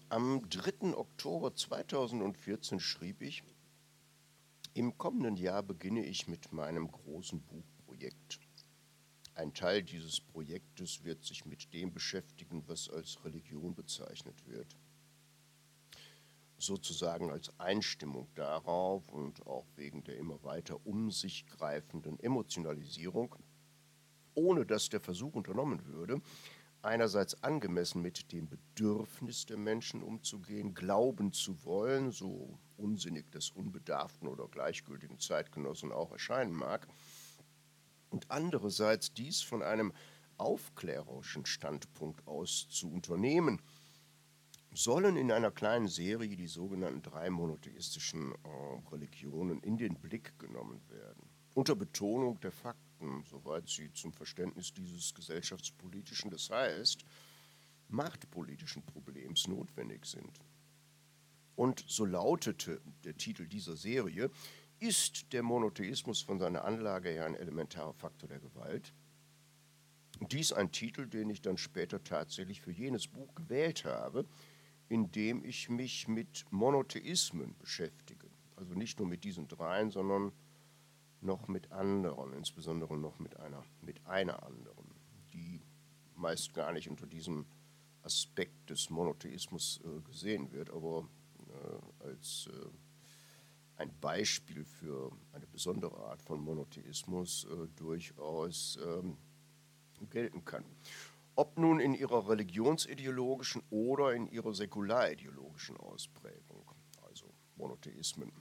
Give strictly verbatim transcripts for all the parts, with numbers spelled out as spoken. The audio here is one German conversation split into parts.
Am dritten Oktober zweitausendvierzehn schrieb ich: Im kommenden Jahr beginne ich mit meinem großen Buchprojekt. Ein Teil dieses Projektes wird sich mit dem beschäftigen, was als Religion bezeichnet wird. Sozusagen als Einstimmung darauf und auch wegen der immer weiter um sich greifenden Emotionalisierung, ohne dass der Versuch unternommen würde, einerseits angemessen mit dem Bedürfnis der Menschen umzugehen, glauben zu wollen, so unsinnig des unbedarften oder gleichgültigen Zeitgenossen auch erscheinen mag, und andererseits dies von einem aufklärerischen Standpunkt aus zu unternehmen, sollen in einer kleinen Serie die sogenannten drei monotheistischen äh, Religionen in den Blick genommen werden. Unter Betonung der Fakten, soweit sie zum Verständnis dieses gesellschaftspolitischen, das heißt machtpolitischen Problems notwendig sind. Und so lautete der Titel dieser Serie: Ist der Monotheismus von seiner Anlage her ein elementarer Faktor der Gewalt? Dies ein Titel, den ich dann später tatsächlich für jenes Buch gewählt habe, in dem ich mich mit Monotheismen beschäftige. Also nicht nur mit diesen dreien, sondern noch mit anderen, insbesondere noch mit einer, mit einer anderen, die meist gar nicht unter diesem Aspekt des Monotheismus äh, gesehen wird, aber äh, als äh, ein Beispiel für eine besondere Art von Monotheismus äh, durchaus ähm, gelten kann. Ob nun in ihrer religionsideologischen oder in ihrer säkularideologischen Ausprägung, also Monotheismen.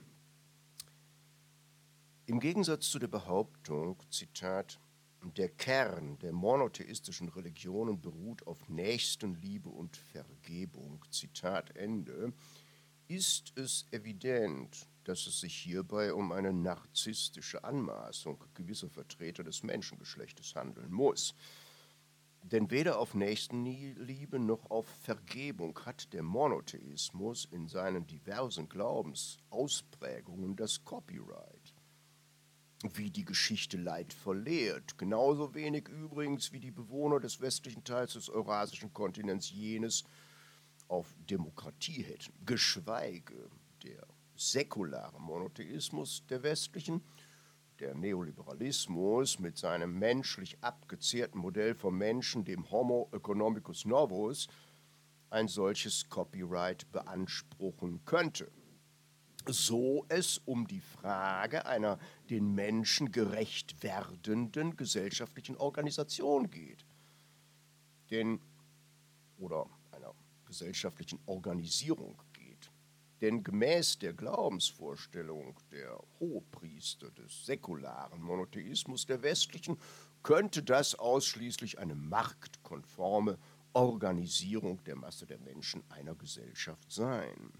Im Gegensatz zu der Behauptung, Zitat, der Kern der monotheistischen Religionen beruht auf Nächstenliebe und Vergebung, Zitat Ende, ist es evident, dass es sich hierbei um eine narzisstische Anmaßung gewisser Vertreter des Menschengeschlechtes handeln muss. Denn weder auf Nächstenliebe noch auf Vergebung hat der Monotheismus in seinen diversen Glaubensausprägungen das Copyright. Wie die Geschichte leidvoll lehrt, genauso wenig übrigens wie die Bewohner des westlichen Teils des eurasischen Kontinents jenes auf Demokratie hätten, geschweige der säkulare Monotheismus der westlichen, der Neoliberalismus mit seinem menschlich abgezehrten Modell vom Menschen, dem Homo economicus novus, ein solches Copyright beanspruchen könnte. So es um die Frage einer den Menschen gerecht werdenden gesellschaftlichen Organisation geht. Denn, oder einer gesellschaftlichen Organisierung geht. Denn gemäß der Glaubensvorstellung der Hohepriester des säkularen Monotheismus der westlichen könnte das ausschließlich eine marktkonforme Organisierung der Masse der Menschen einer Gesellschaft sein.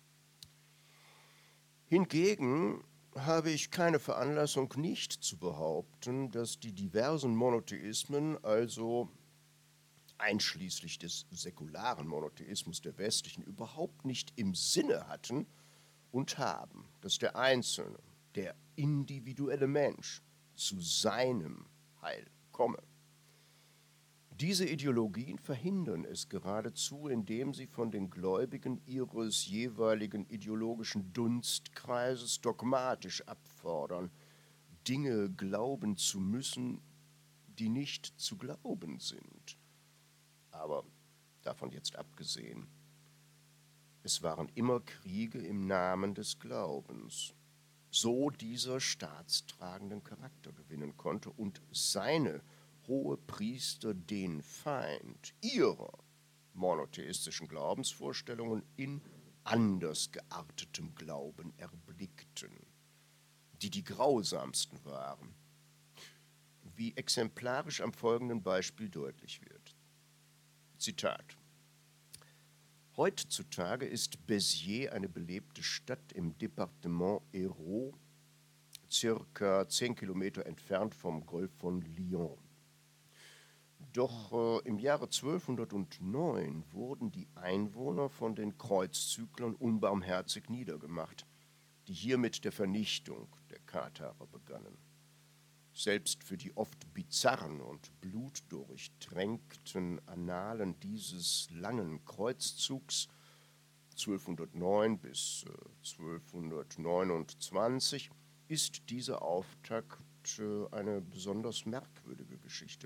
Hingegen habe ich keine Veranlassung, nicht zu behaupten, dass die diversen Monotheismen, also einschließlich des säkularen Monotheismus der westlichen, überhaupt nicht im Sinne hatten und haben, dass der Einzelne, der individuelle Mensch zu seinem Heil komme. Diese Ideologien verhindern es geradezu, indem sie von den Gläubigen ihres jeweiligen ideologischen Dunstkreises dogmatisch abfordern, Dinge glauben zu müssen, die nicht zu glauben sind. Aber davon jetzt abgesehen, es waren immer Kriege im Namen des Glaubens, so dieser staatstragenden Charakter gewinnen konnte und seine Hohepriester den Feind ihrer monotheistischen Glaubensvorstellungen in anders geartetem Glauben erblickten, die die grausamsten waren, wie exemplarisch am folgenden Beispiel deutlich wird. Zitat: Heutzutage ist Béziers eine belebte Stadt im Departement Hérault, circa zehn Kilometer entfernt vom Golf von Lion. Doch äh, im Jahre zwölfhundertneun wurden die Einwohner von den Kreuzzüglern unbarmherzig niedergemacht, die hier mit der Vernichtung der Katharer begannen. Selbst für die oft bizarren und blutdurchtränkten Annalen dieses langen Kreuzzugs zwölfhundertneun bis äh, zwölfhundertneunundzwanzig, ist dieser Auftakt äh, eine besonders merkwürdige Geschichte.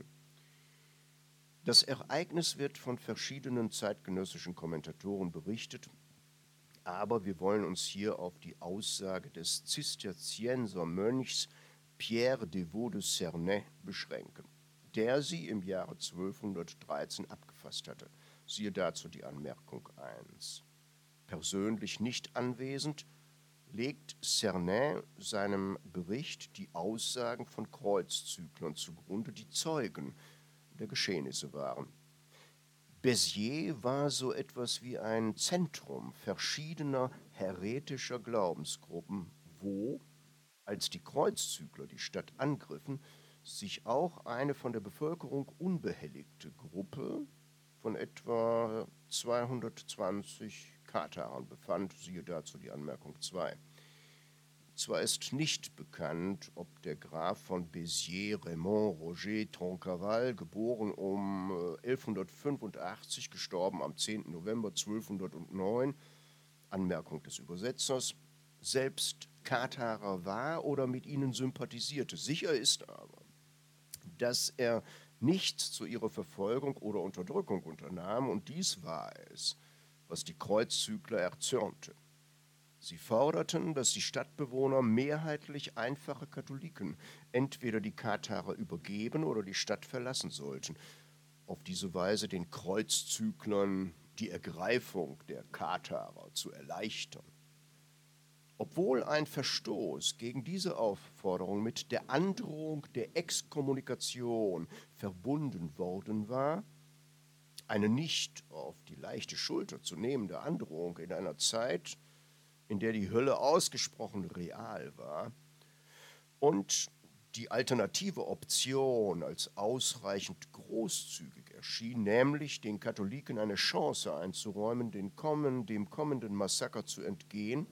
Das Ereignis wird von verschiedenen zeitgenössischen Kommentatoren berichtet, aber wir wollen uns hier auf die Aussage des Zisterziensermönchs Pierre de Vaux de Cernay beschränken, der sie im Jahre zwölfhundertdreizehn abgefasst hatte. Siehe dazu die Anmerkung eins. Persönlich nicht anwesend, legt Cernay seinem Bericht die Aussagen von Kreuzzüglern zugrunde, die Zeugen der Geschehnisse waren. Béziers war so etwas wie ein Zentrum verschiedener häretischer Glaubensgruppen, wo, als die Kreuzzügler die Stadt angriffen, sich auch eine von der Bevölkerung unbehelligte Gruppe von etwa zweihundertzwanzig Katharern befand, siehe dazu die Anmerkung zwei. Zwar ist nicht bekannt, ob der Graf von Béziers Raymond Roger Troncaval, geboren um elfhundertfünfundachtzig, gestorben am zehnten November zwölfhundertneun, Anmerkung des Übersetzers, selbst Katharer war oder mit ihnen sympathisierte. Sicher ist aber, dass er nichts zu ihrer Verfolgung oder Unterdrückung unternahm, und dies war es, was die Kreuzzügler erzürnte. Sie forderten, dass die Stadtbewohner, mehrheitlich einfache Katholiken, entweder die Katharer übergeben oder die Stadt verlassen sollten, auf diese Weise den Kreuzzüglern die Ergreifung der Katharer zu erleichtern. Obwohl ein Verstoß gegen diese Aufforderung mit der Androhung der Exkommunikation verbunden worden war, eine nicht auf die leichte Schulter zu nehmende Androhung in einer Zeit, in der die Hölle ausgesprochen real war, und die alternative Option als ausreichend großzügig erschien, nämlich den Katholiken eine Chance einzuräumen, den kommen, dem kommenden Massaker zu entgehen,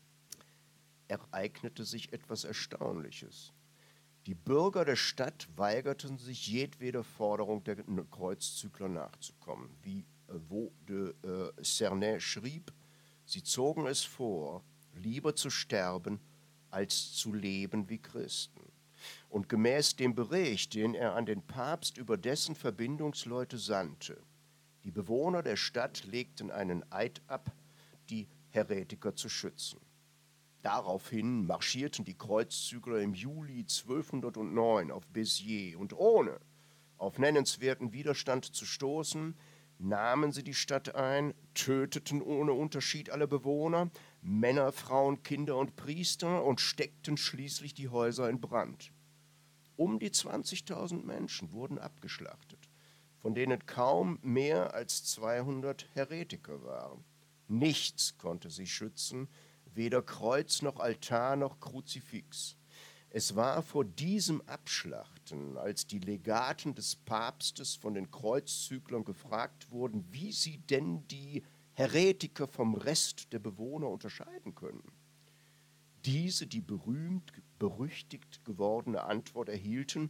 ereignete sich etwas Erstaunliches. Die Bürger der Stadt weigerten sich, jedweder Forderung der Kreuzzügler nachzukommen. Wie Vaux de äh, Cernay schrieb, sie zogen es vor, lieber zu sterben, als zu leben wie Christen. Und gemäß dem Bericht, den er an den Papst über dessen Verbindungsleute sandte, die Bewohner der Stadt legten einen Eid ab, die Häretiker zu schützen. Daraufhin marschierten die Kreuzzügler im Juli zwölfhundertneun auf Béziers und ohne auf nennenswerten Widerstand zu stoßen, nahmen sie die Stadt ein, töteten ohne Unterschied alle Bewohner, Männer, Frauen, Kinder und Priester, und steckten schließlich die Häuser in Brand. Um die zwanzigtausend Menschen wurden abgeschlachtet, von denen kaum mehr als zweihundert Häretiker waren. Nichts konnte sie schützen, weder Kreuz noch Altar noch Kruzifix. Es war vor diesem Abschlachten, als die Legaten des Papstes von den Kreuzzüglern gefragt wurden, wie sie denn die Häretiker vom Rest der Bewohner unterscheiden können. Diese die berühmt, berüchtigt gewordene Antwort erhielten: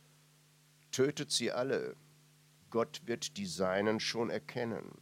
Tötet sie alle, Gott wird die Seinen schon erkennen.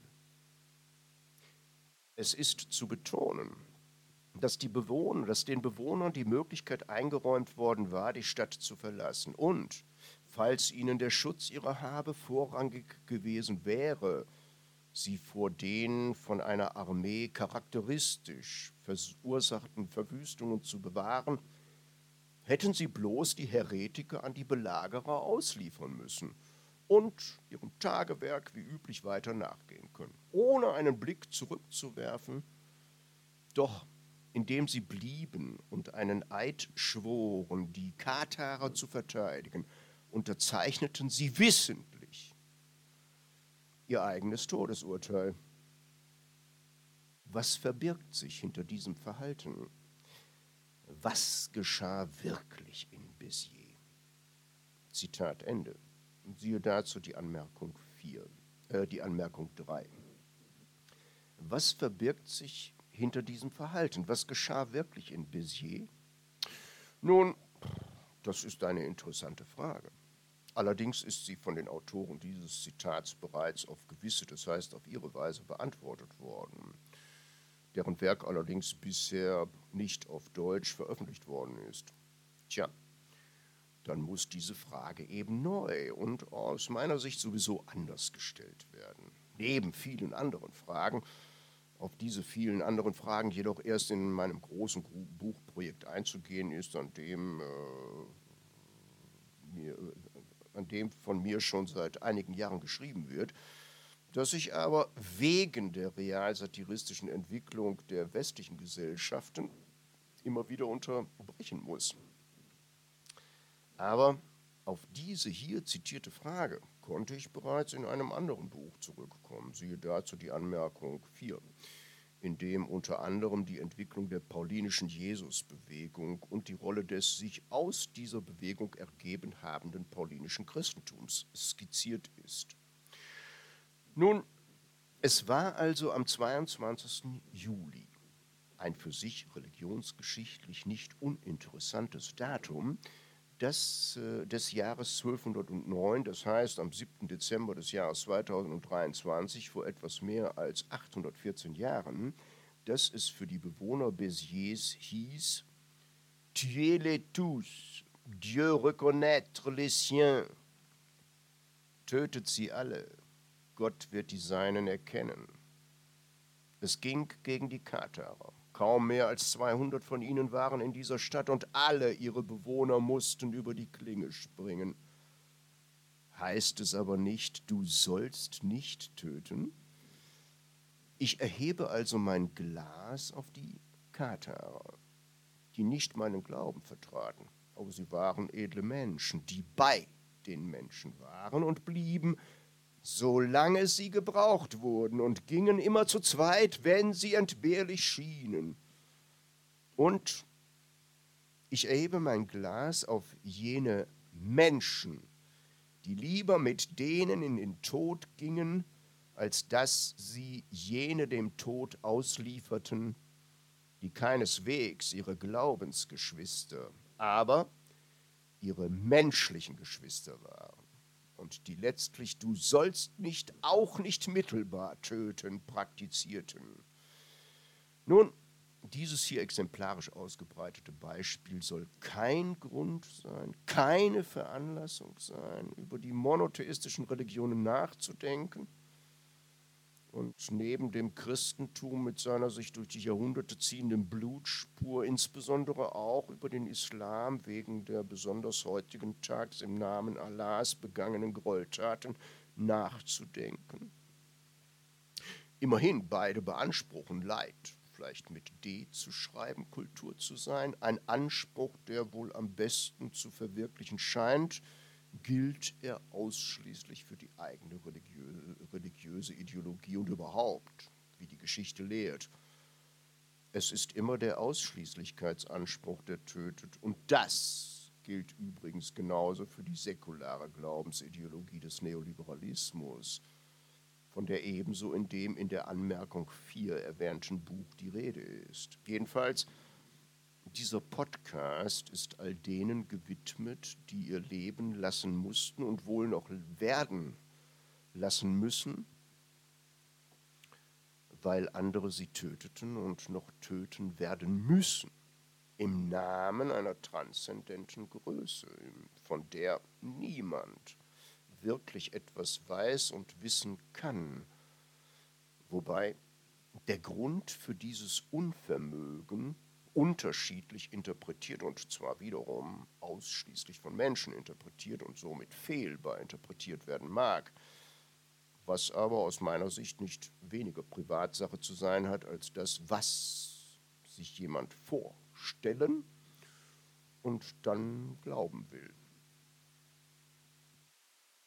Es ist zu betonen, dass, die Bewohner, dass den Bewohnern die Möglichkeit eingeräumt worden war, die Stadt zu verlassen. Und, falls ihnen der Schutz ihrer Habe vorrangig gewesen wäre, sie vor den von einer Armee charakteristisch verursachten Verwüstungen zu bewahren, hätten sie bloß die Häretiker an die Belagerer ausliefern müssen und ihrem Tagewerk wie üblich weiter nachgehen können, ohne einen Blick zurückzuwerfen. Doch indem sie blieben und einen Eid schworen, die Katharer zu verteidigen, unterzeichneten sie wissentlich ihr eigenes Todesurteil. Was verbirgt sich hinter diesem Verhalten? Was geschah wirklich in Béziers? Zitat Ende. Siehe dazu die Anmerkung vier, äh, die Anmerkung drei. Was verbirgt sich hinter diesem Verhalten? Was geschah wirklich in Béziers? Nun, das ist eine interessante Frage. Allerdings ist sie von den Autoren dieses Zitats bereits auf gewisse, das heißt auf ihre Weise beantwortet worden. deren Werk allerdings bisher nicht auf Deutsch veröffentlicht worden ist. Tja, dann muss diese Frage eben neu und aus meiner Sicht sowieso anders gestellt werden. Neben vielen anderen Fragen, auf diese vielen anderen Fragen jedoch erst in meinem großen Buchprojekt einzugehen ist, an dem, äh, mir, an dem von mir schon seit einigen Jahren geschrieben wird, das sich aber wegen der realsatiristischen Entwicklung der westlichen Gesellschaften immer wieder unterbrechen muss. Aber auf diese hier zitierte Frage konnte ich bereits in einem anderen Buch zurückkommen, siehe dazu die Anmerkung vier, in dem unter anderem die Entwicklung der paulinischen Jesusbewegung und die Rolle des sich aus dieser Bewegung ergeben habenden paulinischen Christentums skizziert ist. Nun, es war also am zweiundzwanzigsten Juli, ein für sich religionsgeschichtlich nicht uninteressantes Datum, das, äh, des Jahres zwölfhundertneun, das heißt am siebten Dezember des Jahres zweitausenddreiundzwanzig, vor etwas mehr als achthundertvierzehn Jahren, dass es für die Bewohner Béziers hieß: Tuez-les tous, Dieu reconnaître les siens. Tötet sie alle, Gott wird die Seinen erkennen. Es ging gegen die Katharer. Kaum mehr als zweihundert von ihnen waren in dieser Stadt und alle ihre Bewohner mussten über die Klinge springen. Heißt es aber nicht, du sollst nicht töten? Ich erhebe also mein Glas auf die Katharer, die nicht meinen Glauben vertraten, aber sie waren edle Menschen, die bei den Menschen waren und blieben, solange sie gebraucht wurden, und gingen immer zu zweit, wenn sie entbehrlich schienen. Und ich erhebe mein Glas auf jene Menschen, die lieber mit denen in den Tod gingen, als dass sie jene dem Tod auslieferten, die keineswegs ihre Glaubensgeschwister, aber ihre menschlichen Geschwister waren. Und die letztlich du sollst nicht, auch nicht mittelbar töten, praktizierten. Nun, dieses hier exemplarisch ausgebreitete Beispiel soll kein Grund sein, keine Veranlassung sein, über die monotheistischen Religionen nachzudenken und neben dem Christentum mit seiner sich durch die Jahrhunderte ziehenden Blutspur insbesondere auch über den Islam wegen der besonders heutigen Tags im Namen Allahs begangenen Gräueltaten nachzudenken. Immerhin, beide beanspruchen Leid, vielleicht mit D zu schreiben, Kultur zu sein, ein Anspruch, der wohl am besten zu verwirklichen scheint, gilt er ausschließlich für die eigene religiöse, religiöse Ideologie und überhaupt, wie die Geschichte lehrt. Es ist immer der Ausschließlichkeitsanspruch, der tötet, und das gilt übrigens genauso für die säkulare Glaubensideologie des Neoliberalismus, von der ebenso in dem in der Anmerkung vier erwähnten Buch die Rede ist. Jedenfalls, dieser Podcast ist all denen gewidmet, die ihr Leben lassen mussten und wohl noch werden lassen müssen, weil andere sie töteten und noch töten werden müssen, im Namen einer transzendenten Größe, von der niemand wirklich etwas weiß und wissen kann, wobei der Grund für dieses Unvermögen unterschiedlich interpretiert und zwar wiederum ausschließlich von Menschen interpretiert und somit fehlbar interpretiert werden mag, was aber aus meiner Sicht nicht weniger Privatsache zu sein hat, als das, was sich jemand vorstellen und dann glauben will.